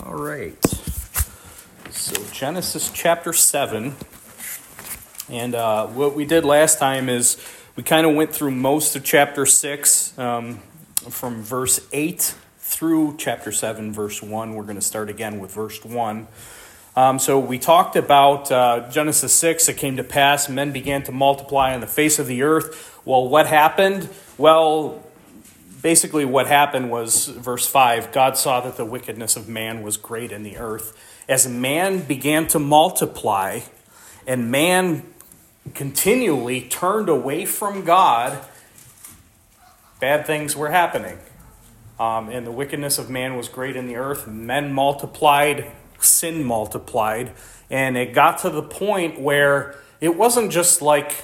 All right. So Genesis chapter 7. And what we did last time is we kind of went through most of chapter 6 from verse 8 through chapter 7, verse 1. We're going to start again with verse 1. So we talked about Genesis 6. It came to pass, men began to multiply on the face of the earth. Well, what happened? Well, basically what happened was, verse 5, God saw that the wickedness of man was great in the earth. As man began to multiply, and man continually turned away from God, bad things were happening. And the wickedness of man was great in the earth. Men multiplied, sin multiplied, and it got to the point where it wasn't just like,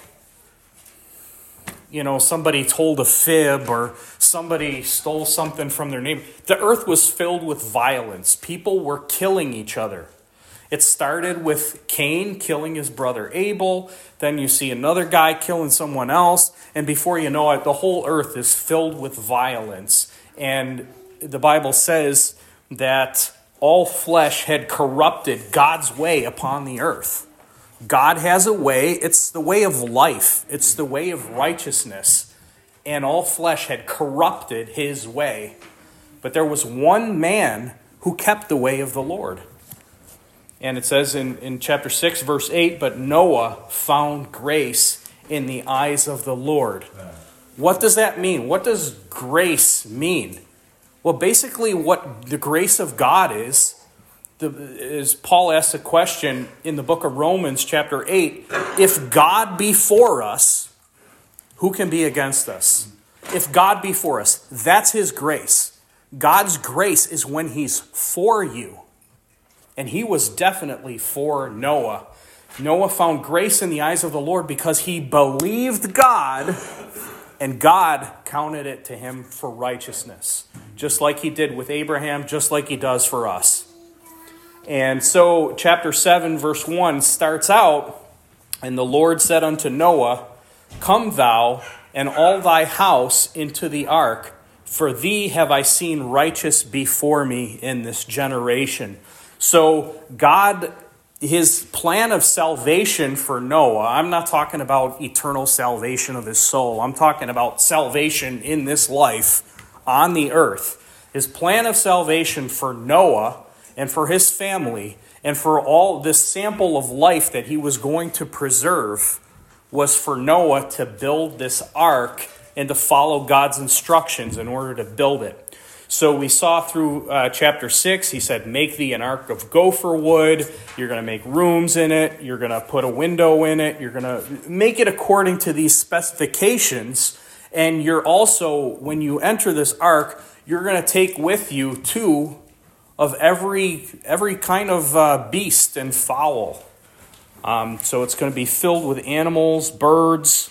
somebody told a fib or somebody stole something from their neighbor. The earth was filled with violence. People were killing each other. It started with Cain killing his brother Abel. Then you see another guy killing someone else. And before you know it, the whole earth is filled with violence. And the Bible says that all flesh had corrupted God's way upon the earth. God has a way. It's the way of life. It's the way of righteousness. And all flesh had corrupted his way. But there was one man who kept the way of the Lord. And it says in chapter 6, verse 8, but Noah found grace in the eyes of the Lord. What does that mean? What does grace mean? Well, basically what the grace of God is Paul asks a question in the book of Romans chapter 8, if God be for us, who can be against us? If God be for us, that's his grace. God's grace is when he's for you. And he was definitely for Noah. Noah found grace in the eyes of the Lord because he believed God, and God counted it to him for righteousness. Just like he did with Abraham, just like he does for us. And so chapter 7, verse 1 starts out, and the Lord said unto Noah, come thou and all thy house into the ark, for thee have I seen righteous before me in this generation. So God, his plan of salvation for Noah, I'm not talking about eternal salvation of his soul. I'm talking about salvation in this life on the earth. His plan of salvation for Noah and for his family, and for all this sample of life that he was going to preserve, was for Noah to build this ark and to follow God's instructions in order to build it. So we saw through chapter 6, he said, make thee an ark of gopher wood. You're going to make rooms in it. You're going to put a window in it. You're going to make it according to these specifications. And you're also, when you enter this ark, you're going to take with you two of every kind of beast and fowl. So it's going to be filled with animals, birds,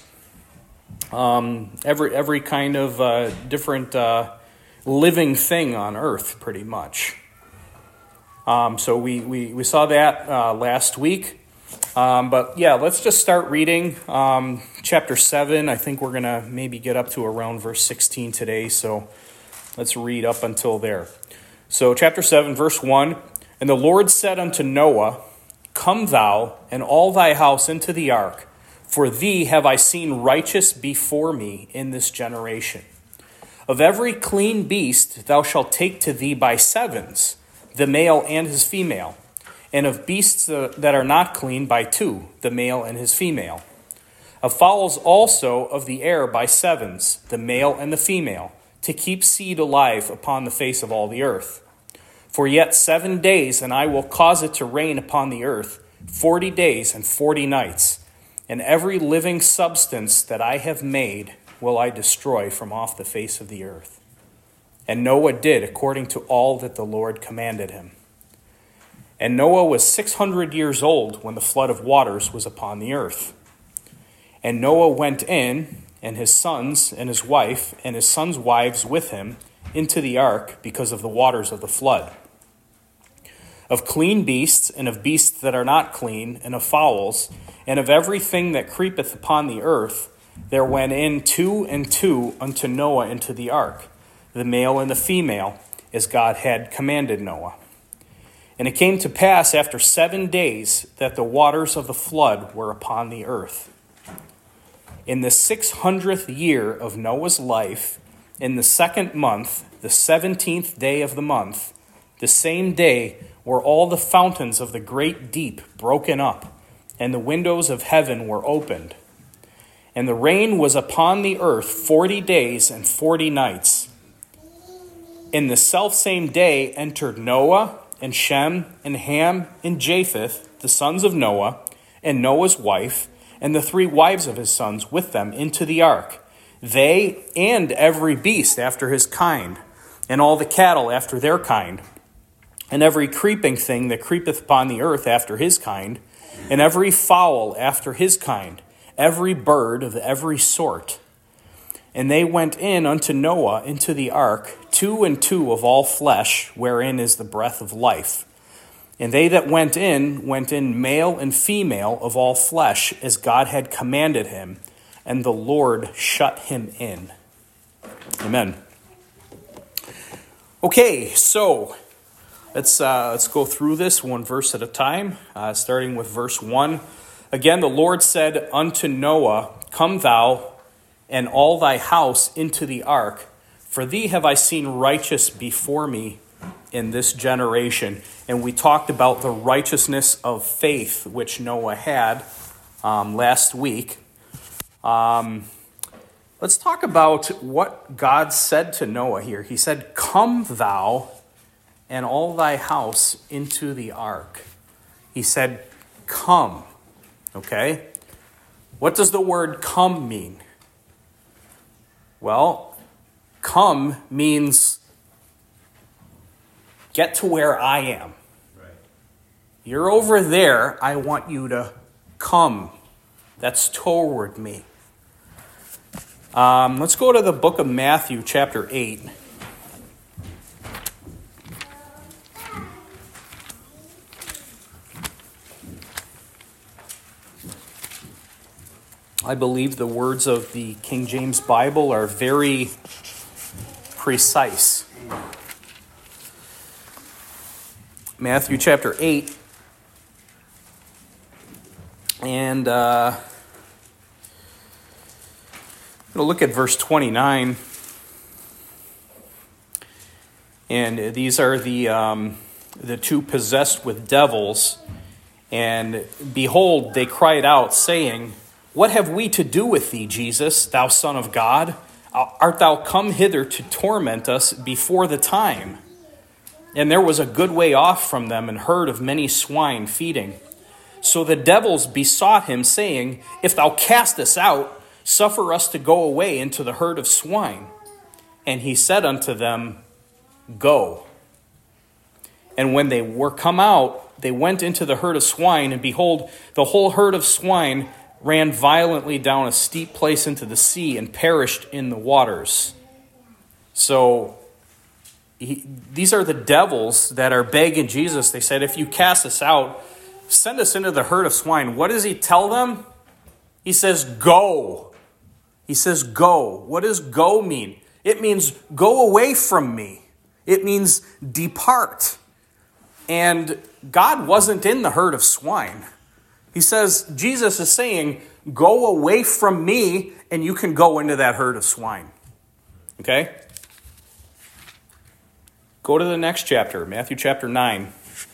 every kind of different living thing on earth, pretty much. So we saw that last week. But yeah, let's just start reading chapter 7. I think we're going to maybe get up to around verse 16 today. So let's read up until there. So chapter 7, verse 1, and the Lord said unto Noah, come thou and all thy house into the ark, for thee have I seen righteous before me in this generation. Of every clean beast thou shalt take to thee by sevens, the male and his female, and of beasts that are not clean by two, the male and his female. Of fowls also of the air by sevens, the male and the female, to keep seed alive upon the face of all the earth. For yet 7 days, and I will cause it to rain upon the earth 40 days and 40 nights, and every living substance that I have made will I destroy from off the face of the earth. And Noah did according to all that the Lord commanded him. And Noah was 600 years old when the flood of waters was upon the earth. And Noah went in, and his sons and his wife and his sons' wives with him into the ark because of the waters of the flood. Of clean beasts and of beasts that are not clean, and of fowls, and of everything that creepeth upon the earth, there went in 2 and 2 unto Noah into the ark, the male and the female, as God had commanded Noah. And it came to pass after 7 days that the waters of the flood were upon the earth. In the 600th year of Noah's life, in the 2nd month, the 17th day of the month, the same day were all the fountains of the great deep broken up, and the windows of heaven were opened. And the rain was upon the earth 40 days and 40 nights. In the selfsame day entered Noah, and Shem, and Ham, and Japheth, the sons of Noah, and Noah's wife, and the 3 wives of his sons with them into the ark, they and every beast after his kind, and all the cattle after their kind, and every creeping thing that creepeth upon the earth after his kind, and every fowl after his kind, every bird of every sort. And they went in unto Noah into the ark, 2 and 2 of all flesh, wherein is the breath of life. And they that went in male and female of all flesh, as God had commanded him, and the Lord shut him in. Amen. Okay, so let's go through this one verse at a time, starting with verse 1. Again, the Lord said unto Noah, Come thou and all thy house into the ark, for thee have I seen righteous before me in this generation. And we talked about the righteousness of faith which Noah had last week. Let's talk about what God said to Noah here. He said, Come thou and all thy house into the ark. He said, come. Okay? What does the word come mean? Well, come means get to where I am. Right. You're over there. I want you to come. That's toward me. Let's go to the book of Matthew, chapter 8. I believe the words of the King James Bible are very precise. Matthew chapter 8. And I'm going to look at verse 29. And these are the 2 possessed with devils. And behold, they cried out, saying, What have we to do with thee, Jesus, thou Son of God? Art thou come hither to torment us before the time? And there was a good way off from them an herd of many swine feeding. So the devils besought him, saying, If thou cast us out, suffer us to go away into the herd of swine. And he said unto them, Go. And when they were come out, they went into the herd of swine, and behold, the whole herd of swine ran violently down a steep place into the sea and perished in the waters. So these are the devils that are begging Jesus. They said, if you cast us out, send us into the herd of swine. What does he tell them? He says, go. He says, go. What does go mean? It means go away from me. It means depart. And God wasn't in the herd of swine. He says, Jesus is saying, go away from me and you can go into that herd of swine. Okay? Go to the next chapter, Matthew chapter 9.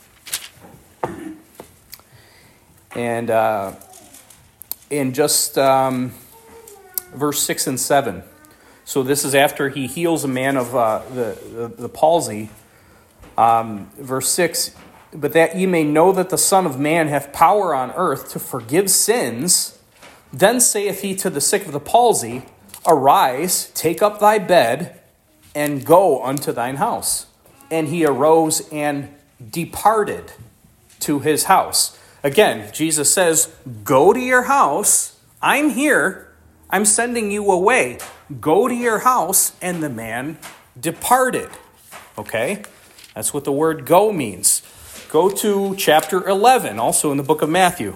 And in just verse 6 and 7. So this is after he heals a man of the palsy. Verse 6, but that ye may know that the Son of Man hath power on earth to forgive sins, then saith he to the sick of the palsy, Arise, take up thy bed, and go unto thine house. And he arose and departed to his house. Again, Jesus says, go to your house. I'm here. I'm sending you away. Go to your house. And the man departed. Okay? That's what the word go means. Go to chapter 11, also in the book of Matthew.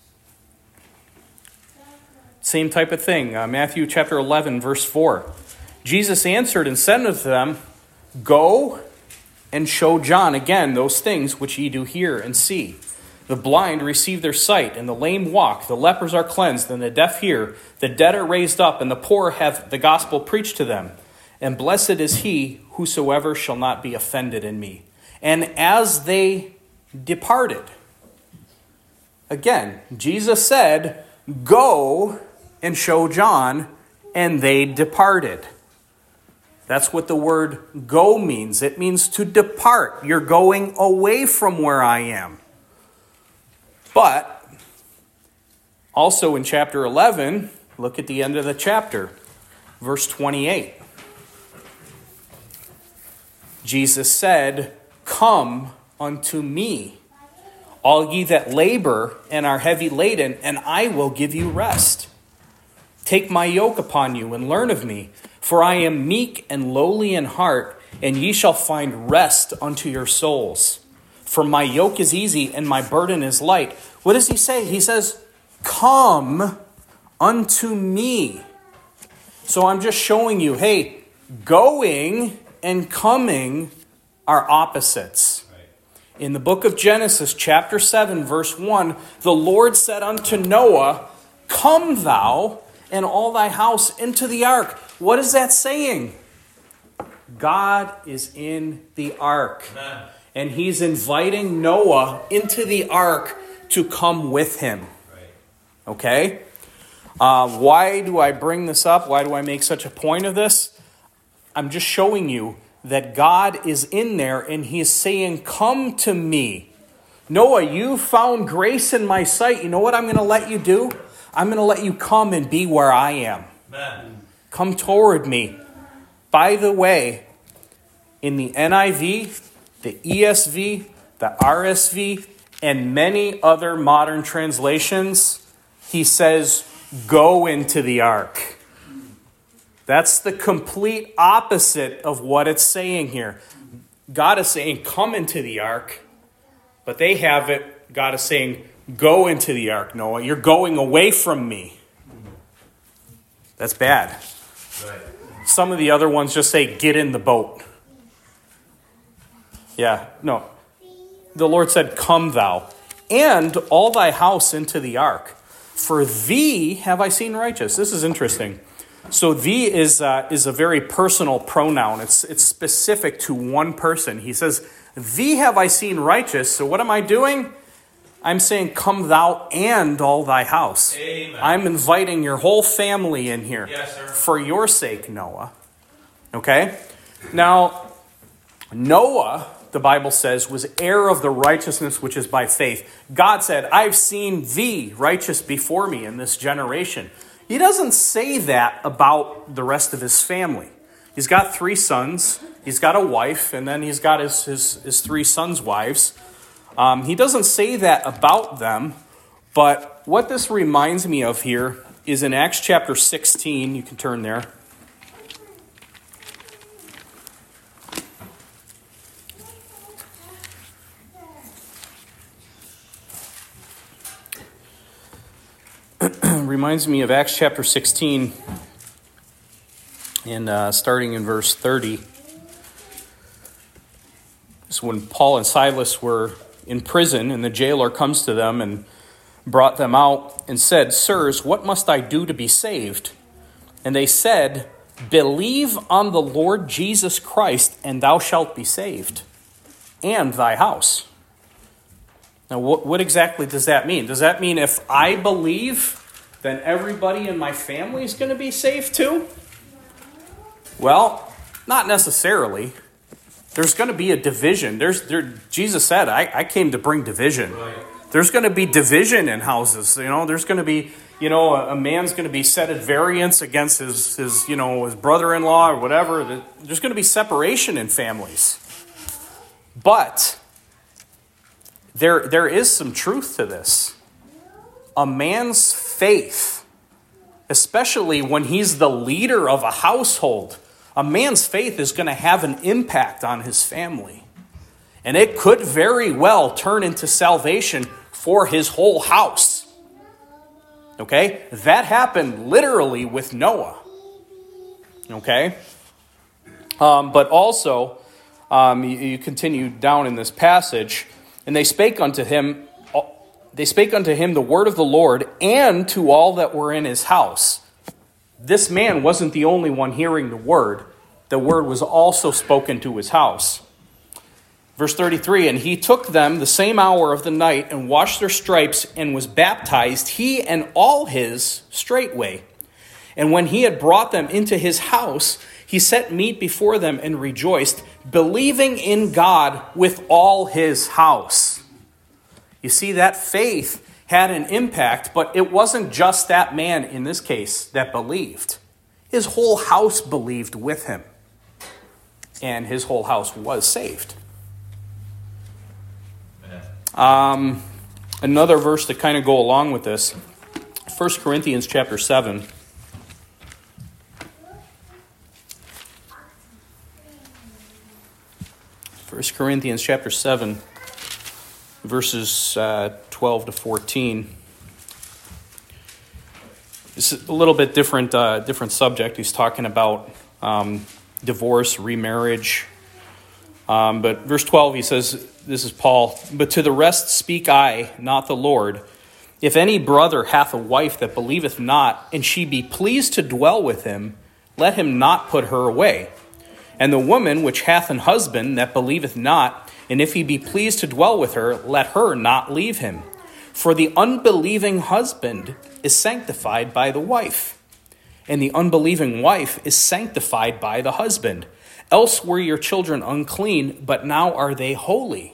Same type of thing. Matthew chapter 11, verse 4. Jesus answered and said unto them, Go and show John again those things which ye do hear and see. The blind receive their sight, and the lame walk, the lepers are cleansed, and the deaf hear, the dead are raised up, and the poor have the gospel preached to them. And blessed is he whosoever shall not be offended in me. And as they departed, again, Jesus said, Go and show John, and they departed. That's what the word go means. It means to depart. You're going away from where I am. But also in chapter 11, look at the end of the chapter, verse 28. Jesus said, Come unto me, all ye that labor and are heavy laden, and I will give you rest. Take my yoke upon you and learn of me, for I am meek and lowly in heart, and ye shall find rest unto your souls. For my yoke is easy and my burden is light. What does he say? He says, Come unto me. So I'm just showing you, hey, going and coming are opposites. In the book of Genesis, chapter 7, verse 1, the Lord said unto Noah, Come thou and all thy house into the ark. What is that saying? God is in the ark. Amen. And he's inviting Noah into the ark to come with him. Right. Okay? Why do I bring this up? Why do I make such a point of this? I'm just showing you that God is in there and he is saying, Come to me. Noah, you found grace in my sight. You know what I'm going to let you do? I'm going to let you come and be where I am. Amen. Come toward me. By the way, in the NIV, the ESV, the RSV, and many other modern translations, he says, Go into the ark. That's the complete opposite of what it's saying here. God is saying, Come into the ark. But they have it, God is saying, Go into the ark, Noah. You're going away from me. That's bad. Right. Some of the other ones just say, Get in the boat. Yeah, no. The Lord said, Come thou, and all thy house into the ark. For thee have I seen righteous. This is interesting. So thee is a very personal pronoun. It's specific to one person. He says, Thee have I seen righteous. So what am I doing? I'm saying, Come thou and all thy house. Amen. I'm inviting your whole family in here. Yes, sir. For your sake, Noah. Okay? Now, Noah, the Bible says, was heir of the righteousness which is by faith. God said, I've seen thee righteous before me in this generation. He doesn't say that about the rest of his family. He's got 3 sons, he's got a wife, and then he's got his 3 sons' wives. He doesn't say that about them, but what this reminds me of here is in Acts chapter 16. You can turn there. Reminds me of Acts chapter 16 and starting in verse 30. This is when Paul and Silas were in prison, and the jailer comes to them and brought them out and said, Sirs, what must I do to be saved? And they said, Believe on the Lord Jesus Christ, and thou shalt be saved, and thy house. Now, what exactly does that mean? Does that mean if I believe, then everybody in my family is going to be saved too? Well, not necessarily. There's going to be a division. Jesus said, I came to bring division. Right. There's going to be division in houses. There's going to be, a man's going to be set at variance against his brother-in-law or whatever. There's going to be separation in families. But there is some truth to this. A man's faith, especially when he's the leader of a household, a man's faith is going to have an impact on his family. And it could very well turn into salvation for his whole house. Okay? That happened literally with Noah. Okay? But also, you continue down in this passage, and they spake unto him the word of the Lord, and to all that were in his house. This man wasn't the only one hearing the word. The word was also spoken to his house. Verse 33, and he took them the same hour of the night, and washed their stripes, and was baptized, he and all his straightway. And when he had brought them into his house, he set meat before them, and rejoiced, believing in God with all his house. You see, that faith had an impact, but it wasn't just that man in this case that believed. His whole house believed with him, and his whole house was saved. Another verse to kind of go along with this, 1 Corinthians chapter 7. First Corinthians chapter 7, verses 12 to 14. It's a little bit different subject. He's talking about divorce, remarriage. But verse 12, he says, this is Paul, but to the rest speak I, not the Lord. If any brother hath a wife that believeth not, and she be pleased to dwell with him, let him not put her away. And the woman which hath an husband that believeth not, and if he be pleased to dwell with her, let her not leave him. For the unbelieving husband is sanctified by the wife, and the unbelieving wife is sanctified by the husband. Else were your children unclean, but now are they holy.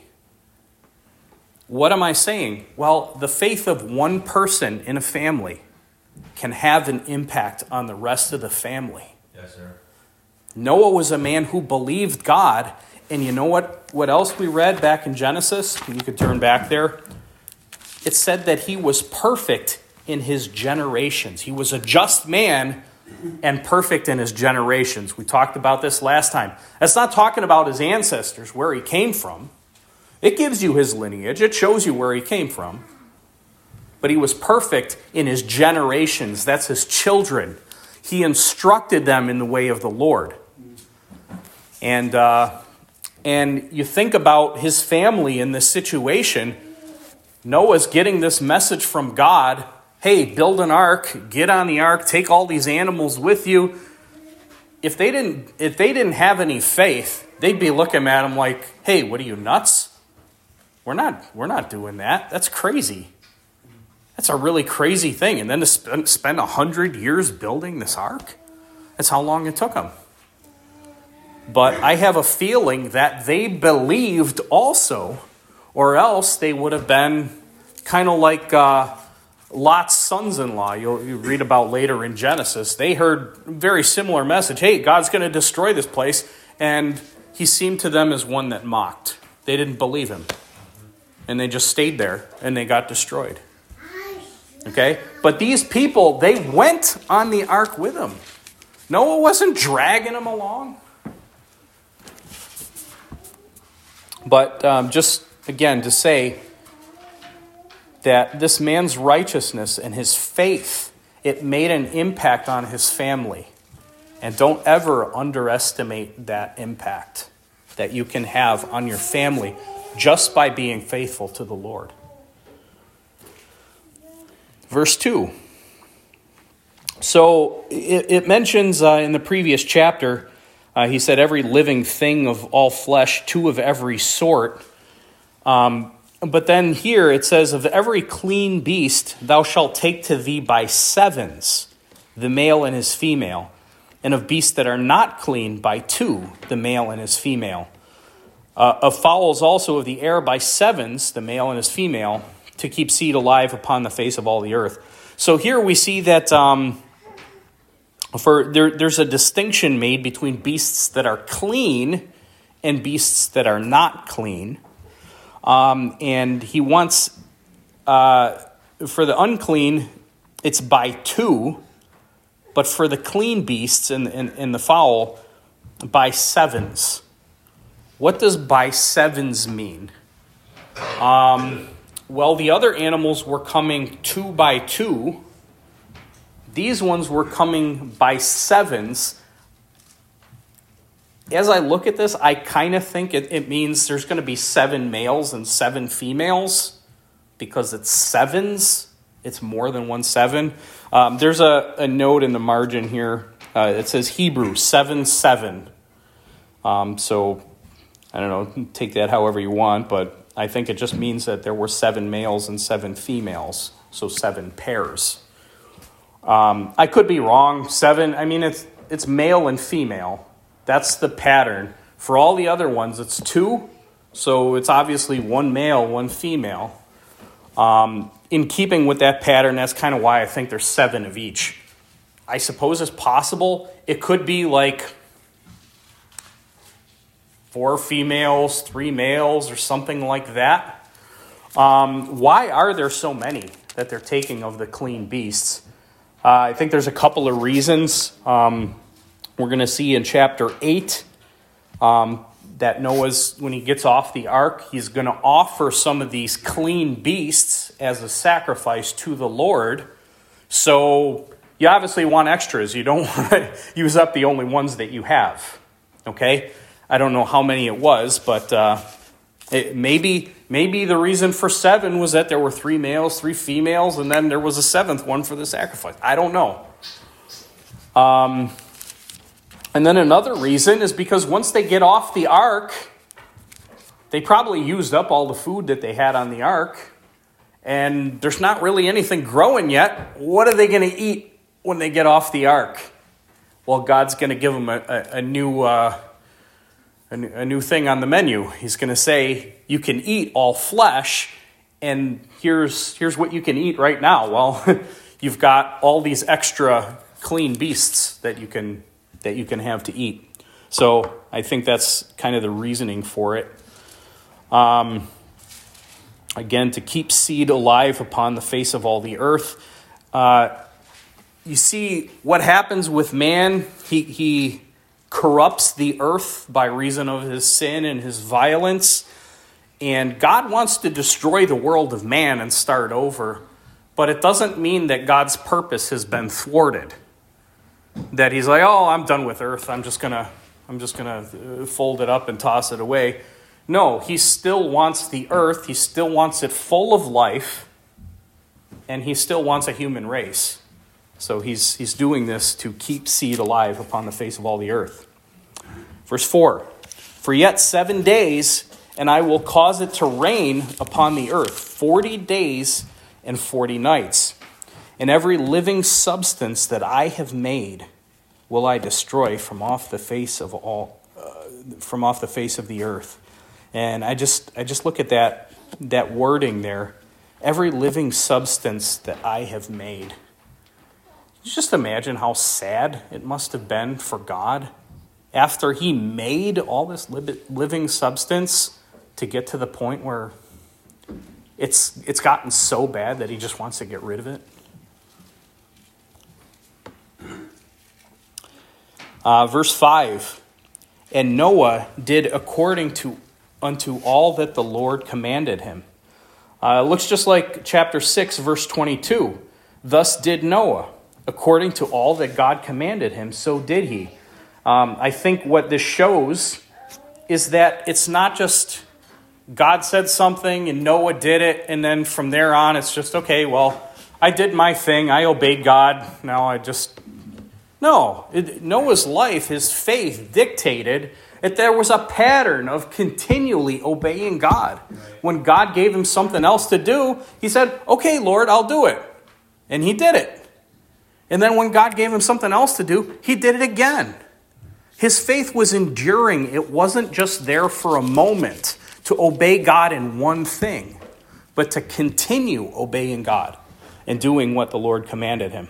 What am I saying? Well, the faith of one person in a family can have an impact on the rest of the family. Yes, sir. Noah was a man who believed God. And you know what else we read back in Genesis? You could turn back there. It said that he was perfect in his generations. He was a just man and perfect in his generations. We talked about this last time. That's not talking about his ancestors, where he came from. It gives you his lineage. It shows you where he came from. But he was perfect in his generations. That's his children. He instructed them in the way of the Lord. And you think about his family in this situation. Noah's getting this message from God. Hey, build an ark, get on the ark, take all these animals with you. If they didn't have any faith, they'd be looking at him like, hey, what are you, nuts? We're not doing that. That's crazy. That's a really crazy thing. And then to spend 100 years building this ark, that's how long it took them. But I have a feeling that they believed also, or else they would have been kind of like Lot's sons-in-law. You read about later in Genesis. They heard a very similar message. Hey, God's going to destroy this place. And he seemed to them as one that mocked. They didn't believe him. And they just stayed there, and they got destroyed. Okay? But these people, they went on the ark with him. Noah wasn't dragging them along. But just, again, to say that this man's righteousness and his faith, it made an impact on his family. And don't ever underestimate that impact that you can have on your family just by being faithful to the Lord. Verse 2. So it mentions in the previous chapter, he said, every living thing of all flesh, two of every sort. But then here it says, of every clean beast thou shalt take to thee by sevens, the male and his female, and of beasts that are not clean by two, the male and his female. Of fowls also of the air by sevens, the male and his female, to keep seed alive upon the face of all the earth. So here we see that there's a distinction made between beasts that are clean and beasts that are not clean. And he wants, for the unclean, it's by two, but for the clean beasts and the fowl, by sevens. What does by sevens mean? Well, the other animals were coming 2 by 2. These ones were coming by sevens, as I look at this, I kind of think it means there's going to be 7 males and 7 females because it's sevens. It's more than 1 7. There's a note in the margin here. It says Hebrew 7:7. So I don't know, take that however you want, but I think it just means that there were 7 males and 7 females, so 7 pairs. I could be wrong. 7, I mean, it's male and female. That's the pattern. For all the other ones, it's 2, so it's obviously 1 male, 1 female. In keeping with that pattern, that's kind of why I think there's 7 of each. I suppose it's possible. It could be like 4 females, 3 males, or something like that. Why are there so many that they're taking of the clean beasts? I think there's a couple of reasons. We're going to see in chapter 8 that Noah's, when he gets off the ark, he's going to offer some of these clean beasts as a sacrifice to the Lord. So you obviously want extras. You don't want to use up the only ones that you have. Okay? I don't know how many it was, but maybe the reason for 7 was that there were 3 males, 3 females, and then there was a 7th one for the sacrifice. I don't know. And then another reason is because once they get off the ark, they probably used up all the food that they had on the ark, and there's not really anything growing yet. What are they going to eat when they get off the ark? Well, God's going to give them a new thing on the menu. He's going to say, you can eat all flesh, and here's what you can eat right now. Well, you've got all these extra clean beasts that you can have to eat. So I think that's kind of the reasoning for it. Again, to keep seed alive upon the face of all the earth. You see what happens with man. He corrupts the earth by reason of his sin and his violence. And God wants to destroy the world of man and start over. But it doesn't mean that God's purpose has been thwarted. That he's like, oh, I'm done with earth. I'm just gonna fold it up and toss it away. No, he still wants the earth. He still wants it full of life, and he still wants a human race. So he's doing this to keep seed alive upon the face of all the earth. Verse 4, for yet 7 days, and I will cause it to rain upon the earth 40 days and 40 nights. And every living substance that I have made will I destroy from off the face of the earth. And I just look at that wording there. Every living substance that I have made. Just imagine how sad it must have been for God after he made all this living substance to get to the point where it's gotten so bad that he just wants to get rid of it. Verse 5, and Noah did according unto all that the Lord commanded him. It looks just like chapter 6, verse 22. Thus did Noah, according to all that God commanded him, so did he. I think what this shows is that it's not just God said something and Noah did it, and then from there on it's just, okay, well, I did my thing, I obeyed God, now I just... No, Noah's life, his faith dictated that there was a pattern of continually obeying God. Right. When God gave him something else to do, he said, okay, Lord, I'll do it. And he did it. And then when God gave him something else to do, he did it again. His faith was enduring. It wasn't just there for a moment to obey God in one thing, but to continue obeying God and doing what the Lord commanded him.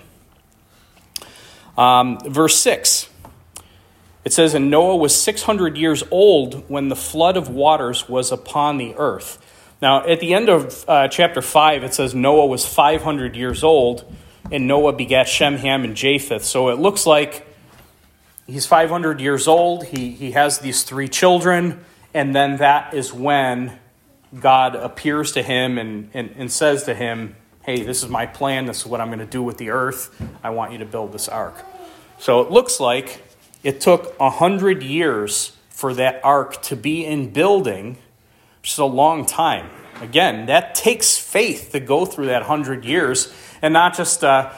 Verse 6, it says, and Noah was 600 years old when the flood of waters was upon the earth. Now, at the end of chapter 5, it says Noah was 500 years old, and Noah begat Shem, Ham, and Japheth. So it looks like he's 500 years old. He has these 3 children, and then that is when God appears to him and says to him, hey, this is my plan. This is what I'm going to do with the earth. I want you to build this ark. So it looks like it took 100 years for that ark to be in building, which is a long time. Again, that takes faith to go through that 100 years and not just start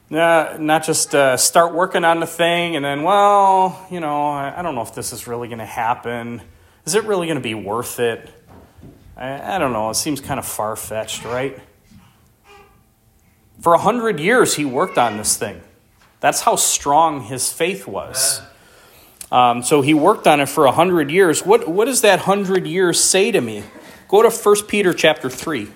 working on the thing and then, I don't know if this is really going to happen. Is it really going to be worth it? I don't know. It seems kind of far-fetched, right? For 100 years, he worked on this thing. That's how strong his faith was. So he worked on it for 100 years. What does that 100 years say to me? Go to 1 Peter chapter 3.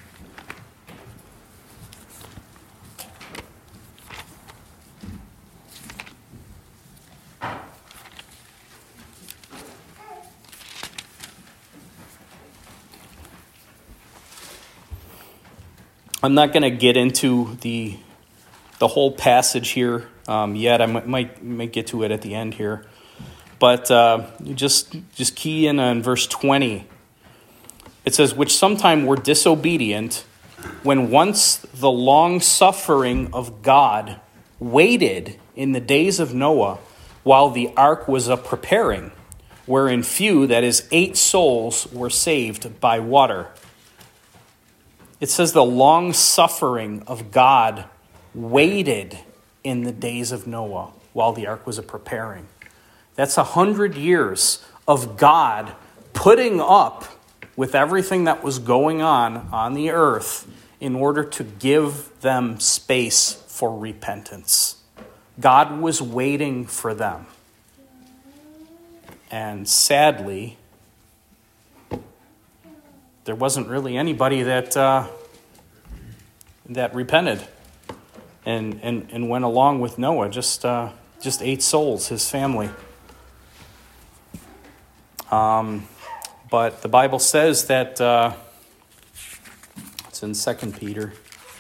I'm not going to get into the whole passage here yet. I might get to it at the end here. But just key in on verse 20. It says, which sometime were disobedient, when once the long suffering of God waited in the days of Noah, while the ark was a preparing, wherein few, that is 8 souls, were saved by water. It says the long suffering of God waited in the days of Noah while the ark was a preparing. That's 100 years of God putting up with everything that was going on the earth in order to give them space for repentance. God was waiting for them. And sadly, there wasn't really anybody that repented and went along with Noah. Just 8 souls, his family. But the Bible says that it's in 2 Peter.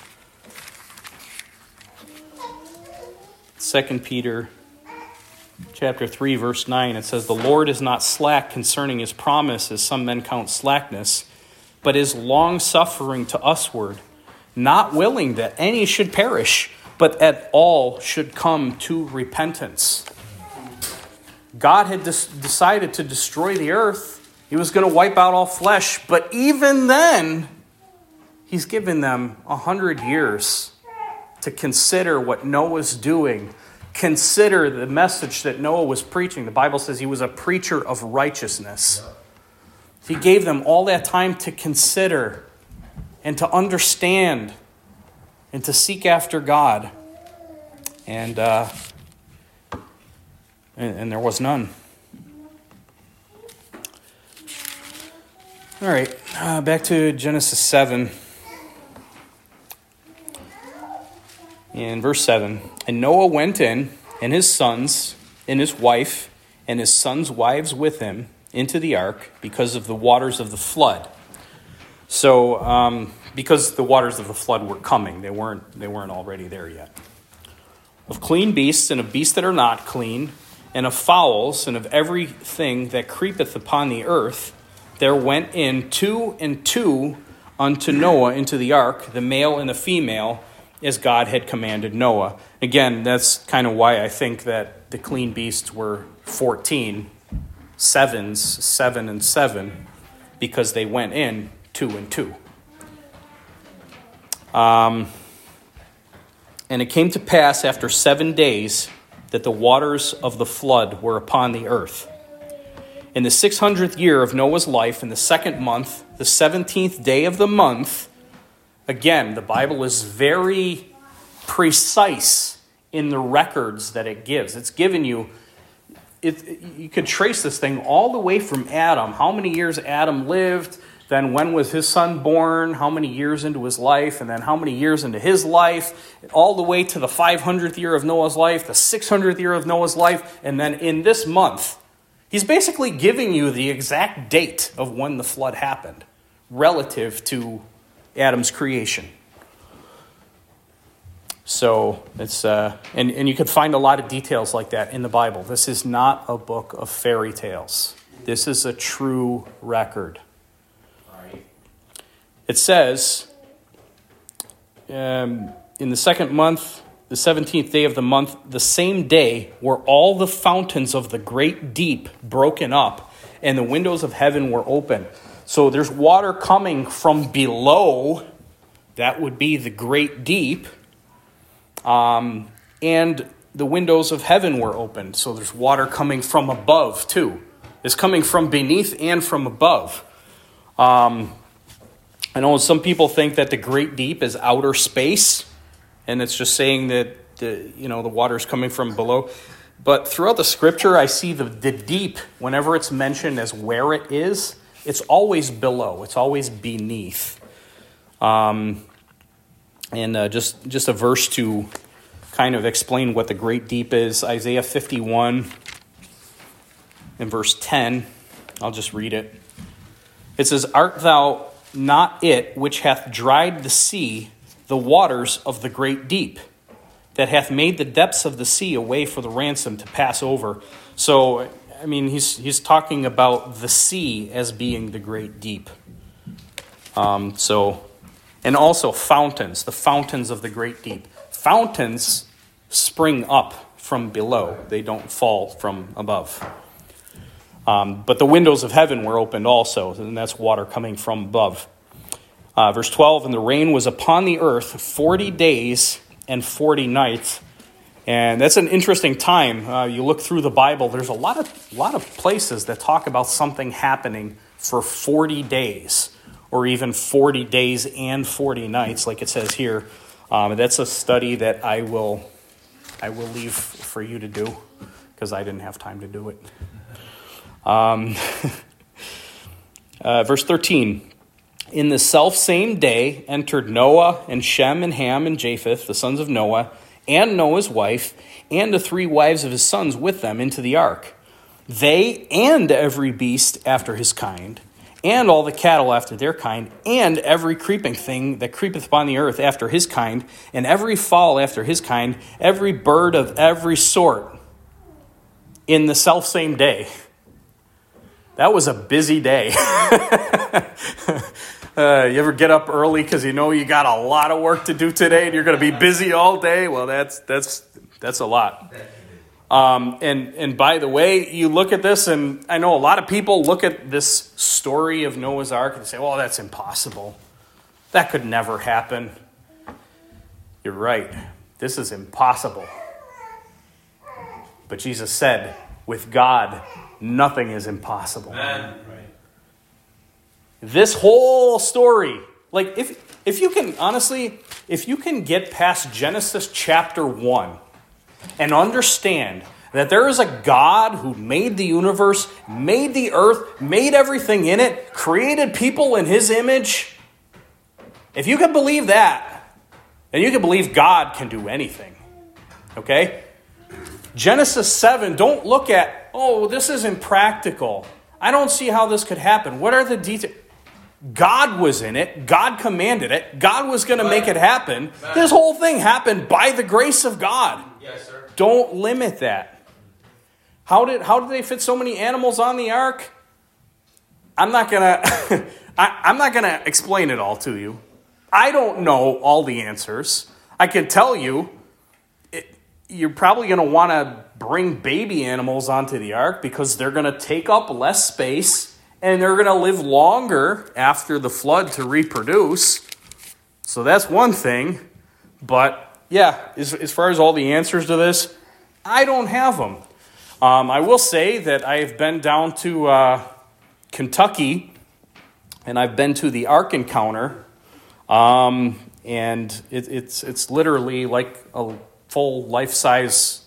2 Peter chapter 3, verse 9, it says, the Lord is not slack concerning his promise, as some men count slackness, but is long-suffering to usward, not willing that any should perish, but that all should come to repentance. God had decided to destroy the earth. He was going to wipe out all flesh, but even then, he's given them 100 years to consider what Noah's doing, consider the message that Noah was preaching. The Bible says he was a preacher of righteousness. He gave them all that time to consider and to understand and to seek after God. And there was none. All right, back to Genesis 7. In verse 7, and Noah went in, and his sons, and his wife, and his sons' wives with him, into the ark, because of the waters of the flood. So, because the waters of the flood were coming, they weren't already there yet. Of clean beasts, and of beasts that are not clean, and of fowls, and of everything that creepeth upon the earth, there went in 2 and 2 unto Noah into the ark, the male and the female, as God had commanded Noah. Again, that's kind of why I think that the clean beasts were 14, 7 and 7, because they went in 2 and 2. And it came to pass after 7 days that the waters of the flood were upon the earth. In the 600th year of Noah's life, in the 2nd month, the 17th day of the month, again, the Bible is very precise in the records that it gives. It's given you, you could trace this thing all the way from Adam, how many years Adam lived, then when was his son born, how many years into his life, and then how many years into his life, all the way to the 500th year of Noah's life, the 600th year of Noah's life, and then in this month, he's basically giving you the exact date of when the flood happened relative to Adam's creation. So it's and you can find a lot of details like that in the Bible. This is not a book of fairy tales. This is a true record. It says in the 2nd month, the 17th day of the month, the same day, were all the fountains of the great deep broken up, and the windows of heaven were open. So there's water coming from below. That would be the great deep. And the windows of heaven were opened. So there's water coming from above too. It's coming from beneath and from above. I know some people think that the great deep is outer space, and it's just saying that the water is coming from below. But throughout the scripture, I see the deep, whenever it's mentioned as where it is, it's always below. It's always beneath. And just a verse to kind of explain what the great deep is. Isaiah 51 and verse 10. I'll just read it. It says, "Art thou not it which hath dried the sea, the waters of the great deep, that hath made the depths of the sea a way for the ransom to pass over?" So, I mean, he's talking about the sea as being the great deep. And also fountains, the fountains of the great deep. Fountains spring up from below. They don't fall from above. But the windows of heaven were opened also, and that's water coming from above. Verse 12, "And the rain was upon the earth 40 days and 40 nights." And that's an interesting time. You look through the Bible, there's a lot of places that talk about something happening for 40 days, or even 40 days and 40 nights, like it says here. That's a study that I will leave for you to do, because I didn't have time to do it. Verse 13, "In the selfsame day entered Noah and Shem and Ham and Japheth, the sons of Noah, and Noah's wife, and the 3 wives of his sons with them into the ark. They and every beast after his kind, and all the cattle after their kind, and every creeping thing that creepeth upon the earth after his kind, and every fowl after his kind, every bird of every sort, in the selfsame day." That was a busy day. You ever get up early because you know you got a lot of work to do today and you're going to be busy all day? Well, that's a lot. And by the way, you look at this, and I know a lot of people look at this story of Noah's Ark and say, "Oh, that's impossible. That could never happen." You're right. This is impossible. But Jesus said, with God, nothing is impossible. Amen. This whole story, like if you can, honestly, if you can get past Genesis chapter 1 and understand that there is a God who made the universe, made the earth, made everything in it, created people in his image, if you can believe that, then you can believe God can do anything. Okay? Genesis 7, don't look at, "Oh, this isn't practical. I don't see how this could happen. What are the details?" God was in it. God commanded it. God was going to make it happen. This whole thing happened by the grace of God. Yes, sir. Don't limit that. How did they fit so many animals on the ark? I'm not gonna explain it all to you. I don't know all the answers. I can tell you, you're probably going to want to bring baby animals onto the ark because they're going to take up less space. And they're going to live longer after the flood to reproduce. So that's one thing. But yeah, as far as all the answers to this, I don't have them. I will say that I have been down to Kentucky, and I've been to the Ark Encounter. And it's literally like a full life-size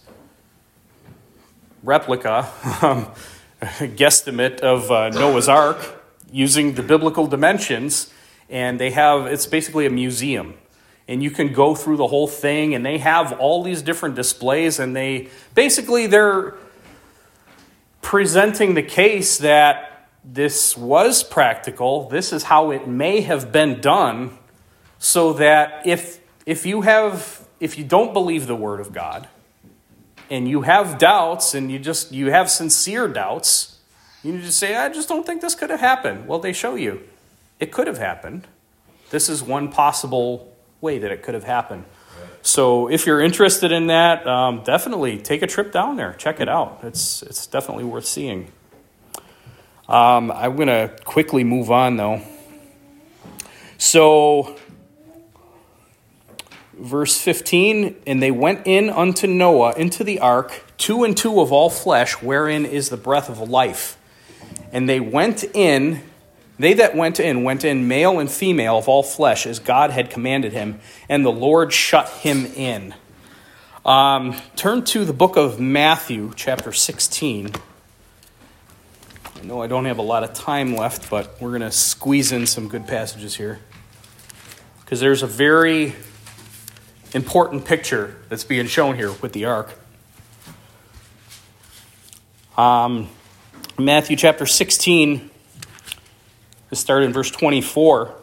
replica. Guesstimate of Noah's Ark using the biblical dimensions, and it's basically a museum, and you can go through the whole thing, and they have all these different displays, and they're presenting the case that this was practical. This is how it may have been done, so that if you don't believe the Word of God, and you have doubts, and you have sincere doubts, you just say, "I just don't think this could have happened." Well, they show you it could have happened. This is one possible way that it could have happened. So if you're interested in that, definitely take a trip down there. Check it out. It's definitely worth seeing. I'm going to quickly move on, though. So, verse 15, and they went in unto Noah into the ark, 2 and 2 of all flesh, wherein is the breath of life. And they went in, they that went in male and female of all flesh, as God had commanded him, and the Lord shut him in. Turn to the book of Matthew, chapter 16. I know I don't have a lot of time left, but we're going to squeeze in some good passages here. Because there's a very important picture that's being shown here with the ark. Matthew chapter 16, let's start in verse 24.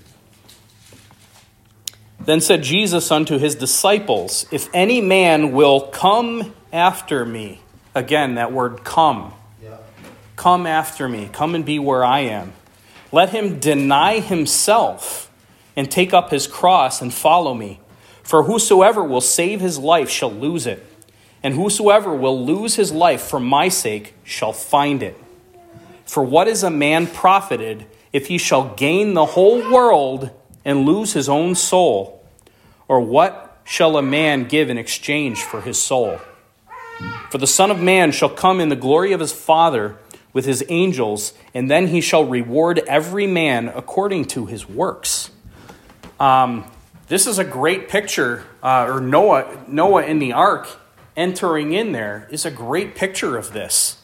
Then said Jesus unto his disciples, if any man will come after me. Again, that word come. Come after me. Come and be where I am. Let him deny himself and take up his cross and follow me. For whosoever will save his life shall lose it. And whosoever will lose his life for my sake shall find it. For what is a man profited if he shall gain the whole world and lose his own soul? Or what shall a man give in exchange for his soul? For the Son of Man shall come in the glory of his Father with his angels, and then he shall reward every man according to his works. This is a great picture, or Noah in the ark entering in there is a great picture of this.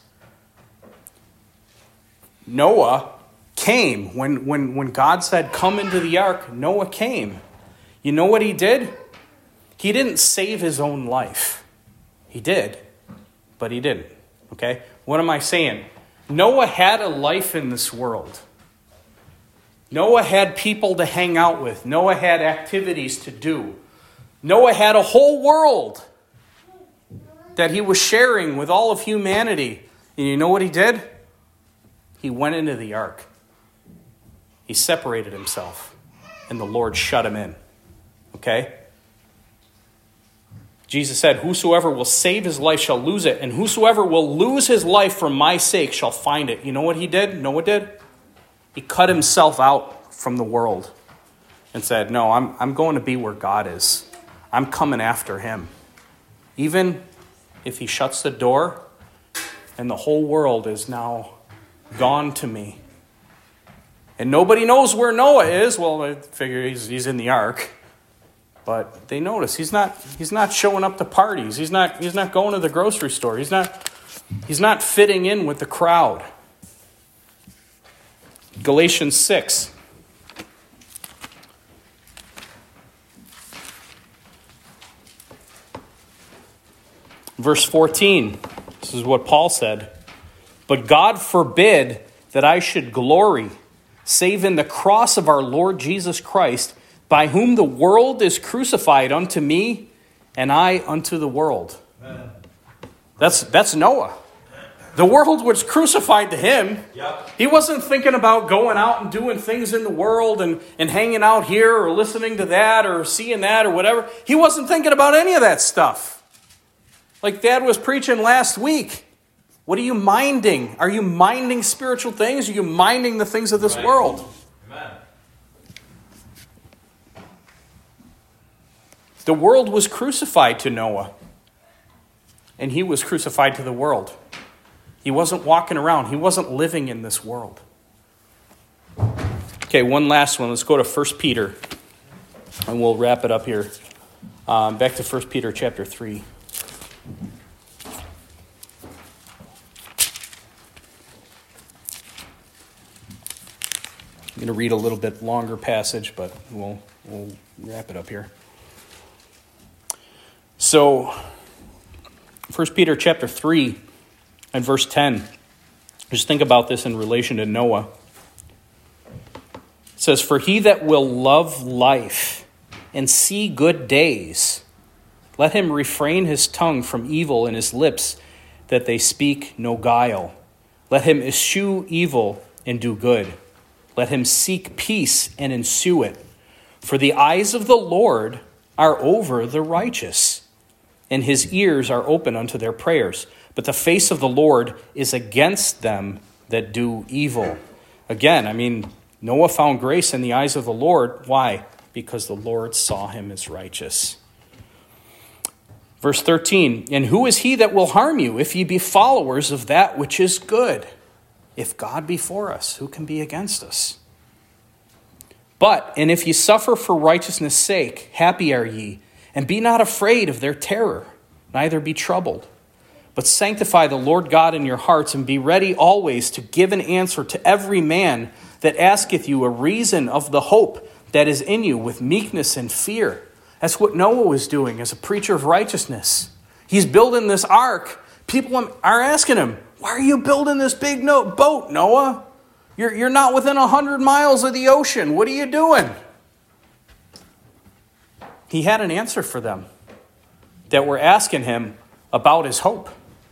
Noah came. When God said, come into the ark, Noah came. You know what he did? He didn't save his own life. He did, but he didn't. Okay? What am I saying? Noah had a life in this world. Noah had people to hang out with. Noah had activities to do. Noah had a whole world that he was sharing with all of humanity. And you know what he did? He went into the ark. He separated himself, and the Lord shut him in. Okay? Jesus said, whosoever will save his life shall lose it, and whosoever will lose his life for my sake shall find it. You know what he did? Noah did? He cut himself out from the world and said, no, I'm going to be where God is. I'm coming after him. Even if he shuts the door and the whole world is now gone to me. And nobody knows where Noah is. Well, I figure he's in the ark. But they notice he's not showing up to parties. He's not going to the grocery store. He's not fitting in with the crowd. Galatians 6. Verse 14. This is what Paul said. But God forbid that I should glory, save in the cross of our Lord Jesus Christ, by whom the world is crucified unto me, and I unto the world. Amen. That's Noah. The world was crucified to him. Yep. He wasn't thinking about going out and doing things in the world and hanging out here or listening to that or seeing that or whatever. He wasn't thinking about any of that stuff. Like Dad was preaching last week. What are you minding? Are you minding spiritual things? Are you minding the things of this world? Amen. The world was crucified to Noah, and he was crucified to the world. He wasn't walking around. He wasn't living in this world. Okay, one last one. Let's go to 1 Peter, and we'll wrap it up here. Back to 1 Peter chapter 3. I'm going to read a little bit longer passage, but we'll wrap it up here. So, 1 Peter chapter 3 and verse 10. Just think about this in relation to Noah. It says, for he that will love life and see good days, let him refrain his tongue from evil and his lips, that they speak no guile. Let him eschew evil and do good. Let him seek peace and ensue it. For the eyes of the Lord are over the righteous, and his ears are open unto their prayers. But the face of the Lord is against them that do evil. Again, Noah found grace in the eyes of the Lord. Why? Because the Lord saw him as righteous. Verse 13, and who is he that will harm you if ye be followers of that which is good? If God be for us, who can be against us? And if ye suffer for righteousness' sake, happy are ye, and be not afraid of their terror, neither be troubled. But sanctify the Lord God in your hearts, and be ready always to give an answer to every man that asketh you a reason of the hope that is in you with meekness and fear. That's what Noah was doing as a preacher of righteousness. He's building this ark. People are asking him, why are you building this big boat, Noah? You're not within 100 miles of the ocean. What are you doing? He had an answer for them that were asking him about his hope.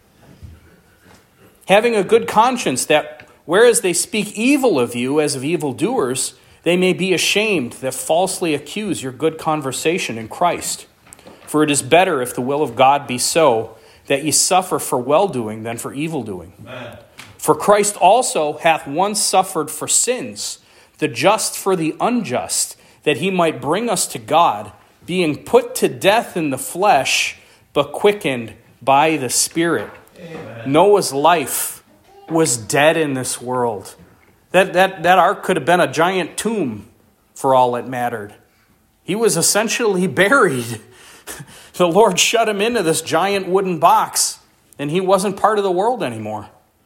Having a good conscience that whereas they speak evil of you as of evildoers, they may be ashamed that falsely accuse your good conversation in Christ. For it is better, if the will of God be so, that ye suffer for well-doing than for evil-doing. Amen. For Christ also hath once suffered for sins, the just for the unjust, that he might bring us to God, being put to death in the flesh, but quickened by the Spirit. Amen. Noah's life was dead in this world. That ark could have been a giant tomb for all it mattered. He was essentially buried. The Lord shut him into this giant wooden box, and he wasn't part of the world anymore.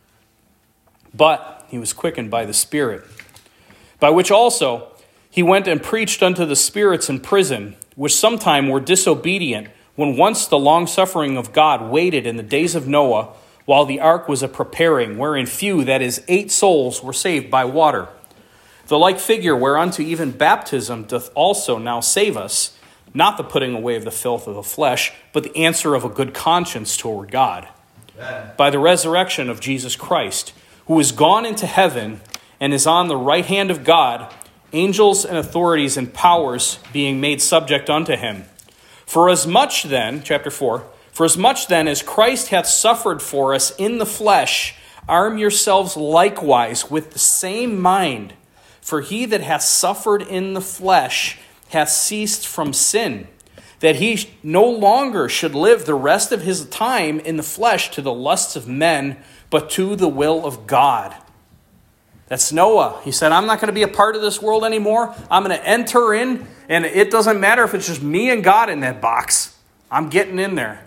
But he was quickened by the Spirit, by which also he went and preached unto the spirits in prison, which sometime were disobedient, when once the long-suffering of God waited in the days of Noah, while the ark was a-preparing, wherein few, that is, 8 souls, were saved by water. The like figure whereunto even baptism doth also now save us, not the putting away of the filth of the flesh, but the answer of a good conscience toward God. Amen. By the resurrection of Jesus Christ, who is gone into heaven and is on the right hand of God, angels and authorities and powers being made subject unto him. For as much then, chapter 4, for as much then as Christ hath suffered for us in the flesh, arm yourselves likewise with the same mind. For he that hath suffered in the flesh hath ceased from sin, that he no longer should live the rest of his time in the flesh to the lusts of men, but to the will of God. That's Noah. He said, I'm not going to be a part of this world anymore. I'm going to enter in, and it doesn't matter if it's just me and God in that box. I'm getting in there.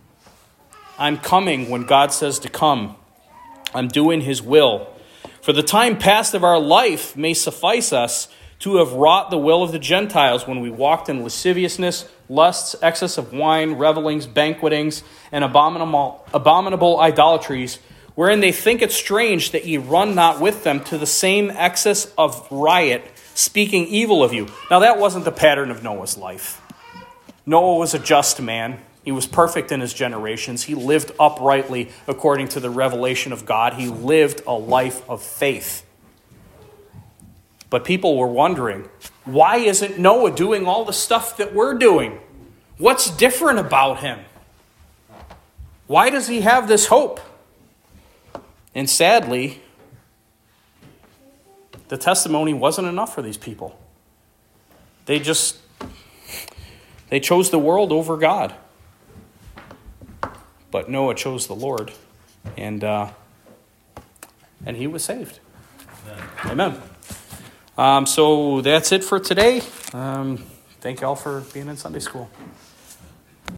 I'm coming when God says to come. I'm doing his will. For the time past of our life may suffice us to have wrought the will of the Gentiles when we walked in lasciviousness, lusts, excess of wine, revelings, banquetings, and abominable idolatries, wherein they think it strange that ye run not with them to the same excess of riot, speaking evil of you. Now that wasn't the pattern of Noah's life. Noah was a just man. He was perfect in his generations. He lived uprightly according to the revelation of God. He lived a life of faith. But people were wondering, why isn't Noah doing all the stuff that we're doing? What's different about him? Why does he have this hope? And sadly, the testimony wasn't enough for these people. They chose the world over God. But Noah chose the Lord, and he was saved. Amen. So that's it for today. Thank you all for being in Sunday school.